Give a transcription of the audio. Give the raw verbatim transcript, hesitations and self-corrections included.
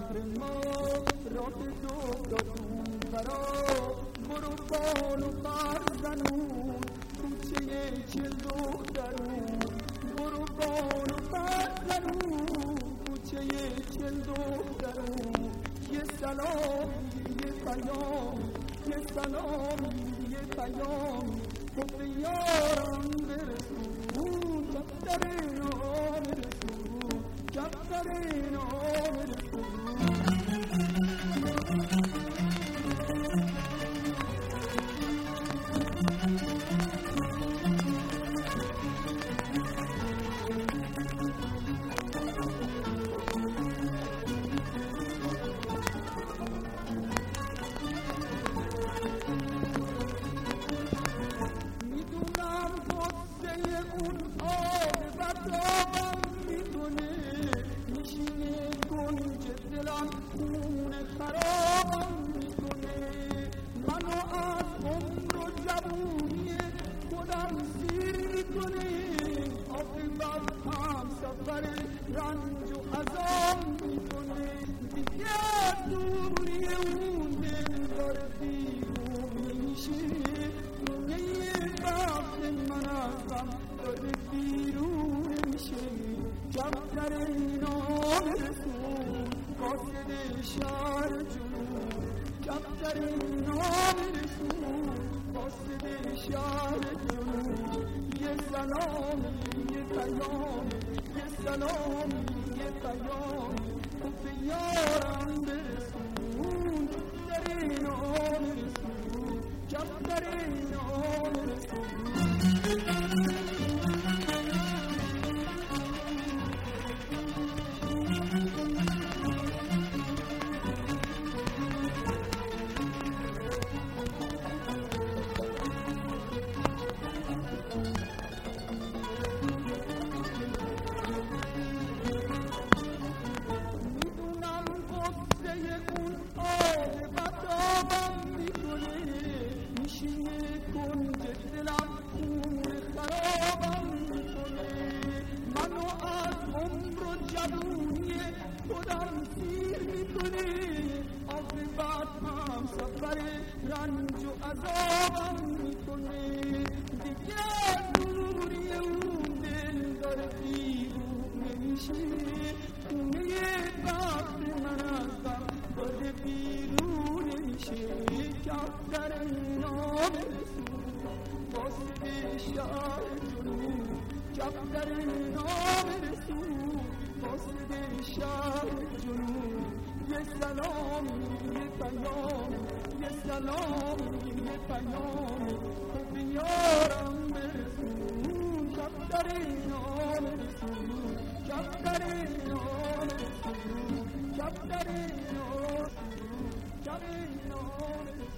شهر ما راه تو دادون برا برو بال و برزنون کوچه چل دخترون برو بال و برزنون کوچه چل دخترون یه سلامی یه پیامی یه سلامی یه پیامی گفت یارم برسون دفتر نام رسون دفتر نام رسون خون خرابم میکنه منو از عمر و جوونی خودم سیر میکنه عاقبت هم سفر رنج و عذاب میکنه دیگه دوری اون دل داره بیرون میشه خونه وقت من ازم داره بیرون میشه دفتر نام رسون قاصد شهر جنوب دفتر نام رسون قاصد شهر جنوب یه سلامی یه پیامی یه سلامی یه پیامی گفت یارم برسون دفتر نام رسون دفتر نام رسون خودم سیر میکنه عاقبت هم سفر رنج و عذابم میکنه دیگه دوری اون دل داره بیرون نمیشه خونه وقت من ازم داره بیرون نمیشه دفتر نام رسون قاصد شهر جنوب دفتر نام رسون قاصد شهر جنوب یه سلامی یه پیامی یه سلامی یه پیامی خب یارم برسون دفتر نام رسون دفتر نام رسون دفتر نام رسون دفتر نام رسون